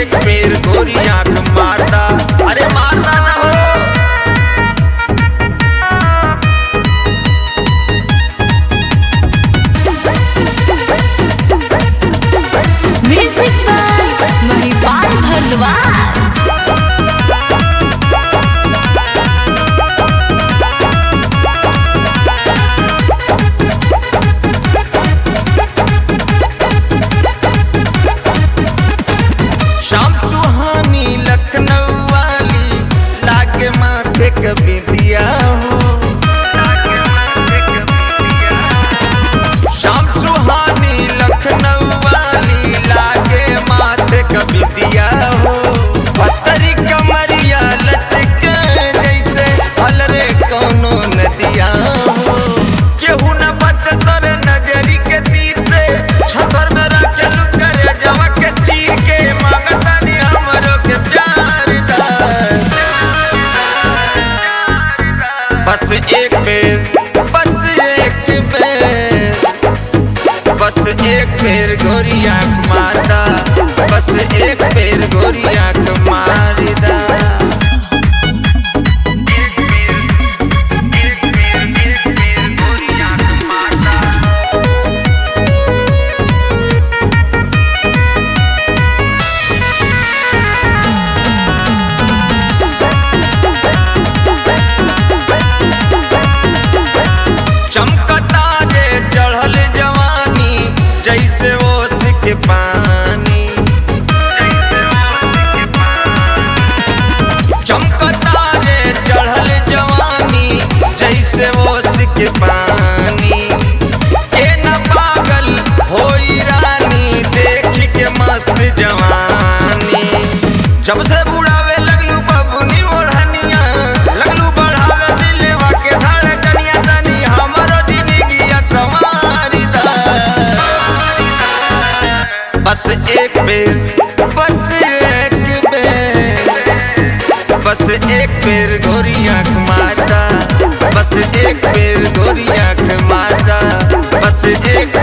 एक बेर गोरी आंख मारता, अरे मारता ना हो। Music by Mahipal Bhardwaj. शाम सुहानी लखनऊ वाली लागे माथे कभी दिया हो। शाम सुहानी लखनऊ वाली लागे माथे कभी दिया हो। पतरी कमरिया लचके जैसे अलरे कोनो नदिया हो। केहू न बचत रे नजरी के तीर से, छतर में रखे लुकरे जवा के चीर के मांगतानी हमरो के प्यार दा। बस एक बेर, बस एक बेर, बस एक बेर गोरी आंख मारदा, बस एक बेर गोरी आंख मारदा। चमकता जे चढ़ल जवानी जैसे ओस के पानी। चमकता जे चढ़ल जवानी जैसे ओस के पानी। के न पागल होई रानी देख के मस्त जवानी। जब से बुढ़ावे लगलू बबुनी ओढ़निया, लगलू बढ़ावे दिलवा के धड़कनिया। तनी हमरो जिंदगिया संवारी दा। बस एक बेर, बस एक बेर, बस एक बेर गोरी आंख मारदा, बस एक बेर गोरी आंख मारदा, बस एक